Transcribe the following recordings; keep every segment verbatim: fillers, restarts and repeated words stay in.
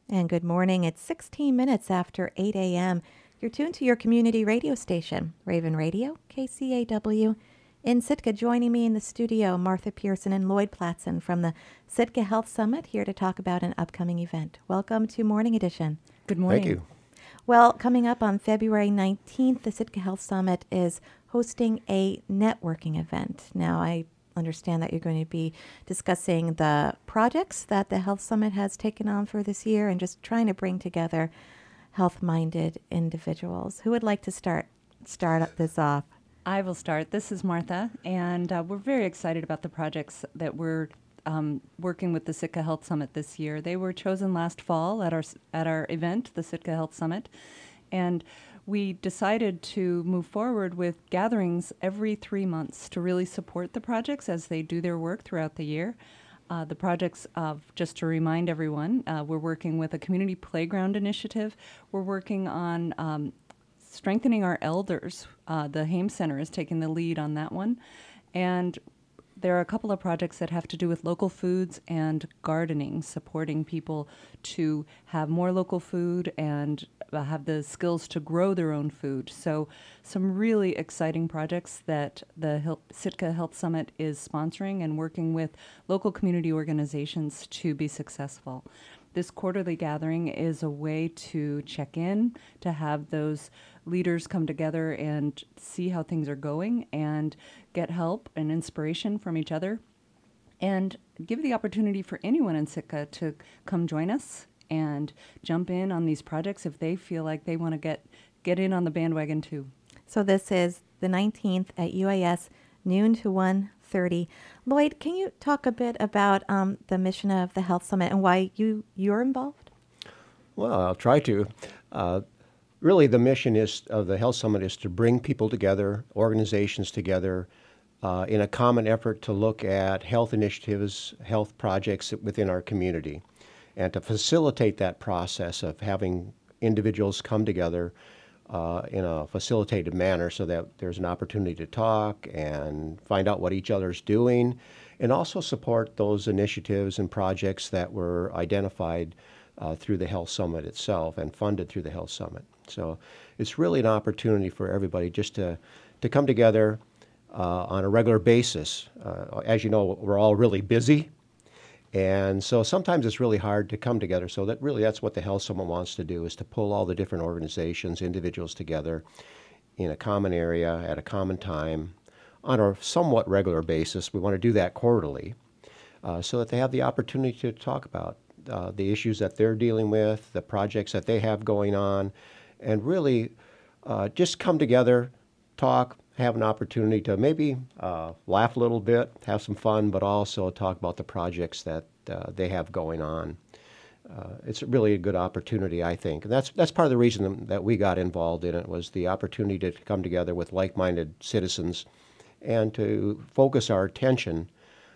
And good morning. It's sixteen minutes after eight a.m. You're tuned to your community radio station, Raven Radio, K C A W. In Sitka, joining me in the studio, Martha Pearson and Lloyd Platson from the Sitka Health Summit, here to talk about an upcoming event. Welcome to Morning Edition. Good morning. Thank you. Well, coming up on February nineteenth, the Sitka Health Summit is hosting a networking event. Now, I understand that you're going to be discussing the projects that the Health Summit has taken on for this year and just trying to bring together health-minded individuals. Who would like to start start this off? I will start. This is Martha, and uh, we're very excited about the projects that we're um, working with the Sitka Health Summit this year. They were chosen last fall at our at our event, the Sitka Health Summit, and we decided to move forward with gatherings every three months to really support the projects as they do their work throughout the year. Uh, the projects, uh, just to remind everyone, uh, we're working with a community playground initiative. We're working on um, strengthening our elders. Uh, the Haim Center is taking the lead on that one. And there are a couple of projects that have to do with local foods and gardening, supporting people to have more local food and uh, have the skills to grow their own food. So some really exciting projects that the Hil- Sitka Health Summit is sponsoring and working with local community organizations to be successful. This quarterly gathering is a way to check in, to have those leaders come together and see how things are going and get help and inspiration from each other, and give the opportunity for anyone in Sitka to come join us and jump in on these projects if they feel like they want to get get in on the bandwagon too. So this is the nineteenth at U A S, noon to one thirty. Lloyd, can you talk a bit about um, the mission of the Health Summit and why you, you're involved? Well, I'll try to. Uh, really, the mission is of the Health Summit is to bring people together, organizations together, uh, in a common effort to look at health initiatives, health projects within our community, and to facilitate that process of having individuals come together uh, in a facilitated manner so that there's an opportunity to talk and find out what each other's doing, and also support those initiatives and projects that were identified uh, through the Health Summit itself and funded through the Health Summit. So it's really an opportunity for everybody just to, to come together uh, on a regular basis. Uh, as you know, we're all really busy. And so sometimes it's really hard to come together. So that really that's what the Health Summit wants to do, is to pull all the different organizations, individuals together in a common area at a common time on a somewhat regular basis. We want to do that quarterly uh, so that they have the opportunity to talk about uh, the issues that they're dealing with, the projects that they have going on, and really uh, just come together, talk, have an opportunity to maybe uh, laugh a little bit, have some fun, but also talk about the projects that uh, they have going on. Uh, it's really a good opportunity, I think. And that's that's part of the reason that we got involved in it, was the opportunity to come together with like-minded citizens and to focus our attention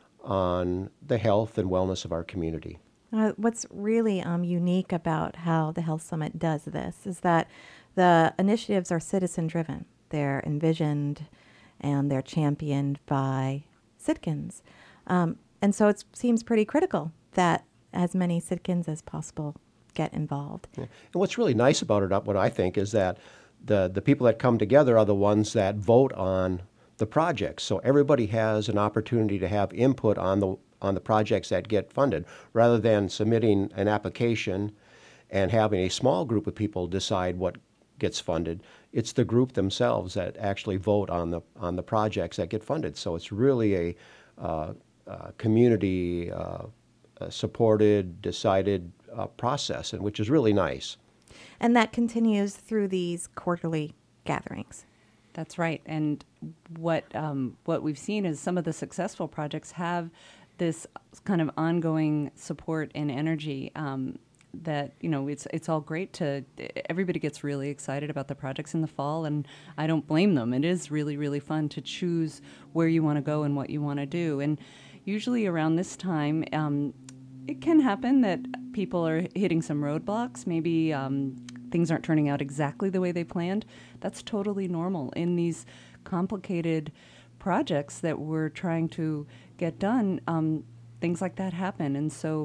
on the health and wellness of our community. Uh, what's really um, unique about how the Health Summit does this is that the initiatives are citizen-driven. They're envisioned and they're championed by Sitkans. Um, and so it seems pretty critical that as many Sitkans as possible get involved. Yeah. And what's really nice about it, what I think, is that the, the people that come together are the ones that vote on the projects. So everybody has an opportunity to have input on the on the projects that get funded, rather than submitting an application and having a small group of people decide what gets funded. It's the group themselves that actually vote on the on the projects that get funded. So it's really a uh, uh, community uh, uh, supported, decided uh, process, and which is really nice. And that continues through these quarterly gatherings. That's right. And what um, what we've seen is some of the successful projects have this kind of ongoing support and energy. Um, that, you know, it's it's all great to, everybody gets really excited about the projects in the fall, and I don't blame them. It is really, really fun to choose where you want to go and what you want to do. And usually around this time, um, it can happen that people are hitting some roadblocks. Maybe um, things aren't turning out exactly the way they planned. That's totally normal in these complicated projects that we're trying to get done. Um, things like that happen. And so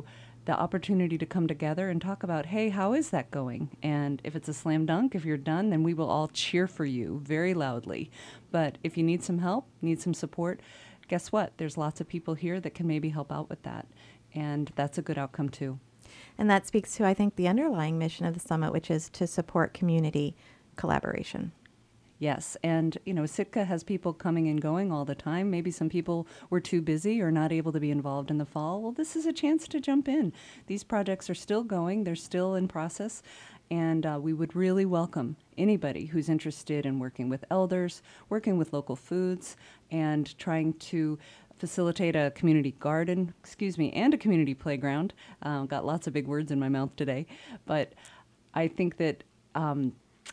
the opportunity to come together and talk about, hey, how is that going? And if it's a slam dunk, if you're done, then we will all cheer for you very loudly. But if you need some help, need some support, guess what? There's lots of people here that can maybe help out with that. And that's a good outcome too. And that speaks to, I think, the underlying mission of the summit, which is to support community collaboration. Yes, and you know, Sitka has people coming and going all the time. Maybe some people were too busy or not able to be involved in the fall. Well, this is a chance to jump in. These projects are still going. They're still in process. And uh, we would really welcome anybody who's interested in working with elders, working with local foods, and trying to facilitate a community garden, excuse me, and a community playground. Uh, got lots of big words in my mouth today. But I think that um,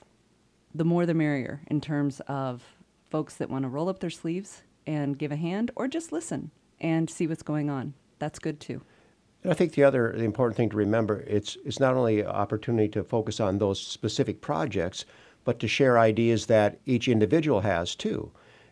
the more the merrier in terms of folks that want to roll up their sleeves and give a hand or just listen and see what's going on. That's good too. And I think the other the important thing to remember, it's it's not only an opportunity to focus on those specific projects, but to share ideas that each individual has too,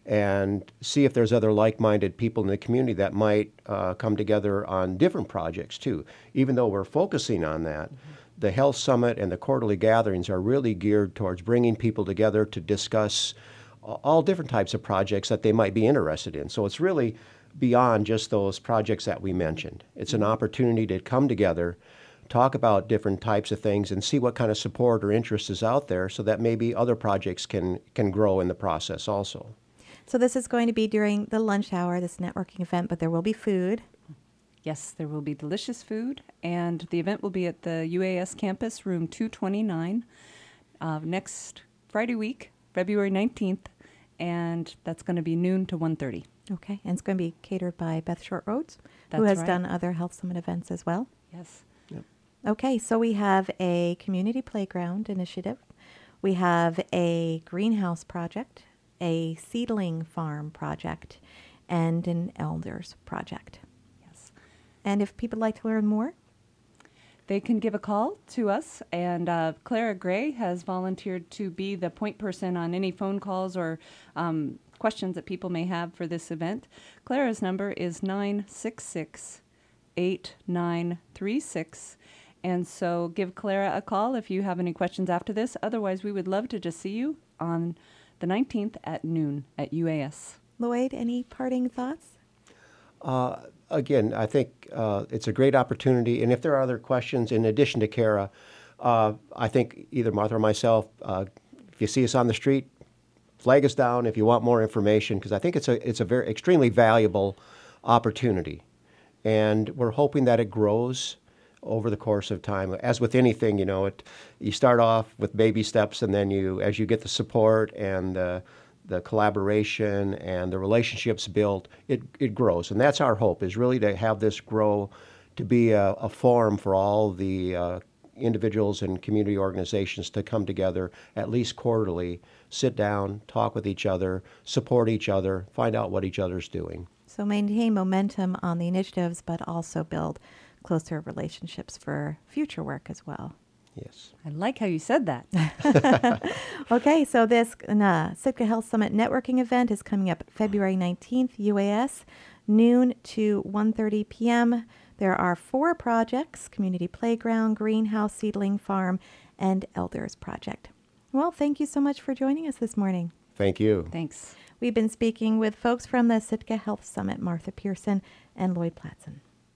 and see if there's other like-minded people in the community that might uh, come together on different projects too. Even though we're focusing on that, mm-hmm. the Health Summit and the quarterly gatherings are really geared towards bringing people together to discuss all different types of projects that they might be interested in. So it's really beyond just those projects that we mentioned. It's an opportunity to come together, talk about different types of things, and see what kind of support or interest is out there so that maybe other projects can, can grow in the process also. So this is going to be during the lunch hour, this networking event, but there will be food. Yes, there will be delicious food, and the event will be at the U A S campus, room two twenty-nine, uh, next Friday week, February nineteenth, and that's going to be noon to one thirty. Okay, and it's going to be catered by Beth Short Rhodes, who That's has right. done other Health Summit events as well. Yes. Yep. Okay, so we have a community playground initiative. We have a greenhouse project, a seedling farm project, and an elders project. Yes. And if people would like to learn more, They can give a call to us, and uh, Clara Gray has volunteered to be the point person on any phone calls or um, questions that people may have for this event. Clara's number is nine six six, eight nine three six, and so give Clara a call if you have any questions after this. Otherwise, we would love to just see you on the nineteenth at noon at U A S. Lloyd, any parting thoughts? Uh, again, I think uh, it's a great opportunity, and if there are other questions in addition to Kara, uh, I think either Martha or myself, uh, if you see us on the street, flag us down if you want more information, because I think it's a it's a very extremely valuable opportunity, and we're hoping that it grows over the course of time. As with anything, you know, it you start off with baby steps, and then you, as you get the support and the the collaboration and the relationships built, it, it grows. And that's our hope, is really to have this grow to be a, a forum for all the uh, individuals and community organizations to come together at least quarterly, sit down, talk with each other, support each other, find out what each other's doing. So maintain momentum on the initiatives, but also build closer relationships for future work as well. Yes. I like how you said that. Okay, so this uh, Sitka Health Summit networking event is coming up February nineteenth, U A S, noon to one thirty p.m. There are four projects: Community Playground, Greenhouse, Seedling Farm, and Elders Project. Well, thank you so much for joining us this morning. Thank you. Thanks. We've been speaking with folks from the Sitka Health Summit, Martha Pearson and Lloyd Platson.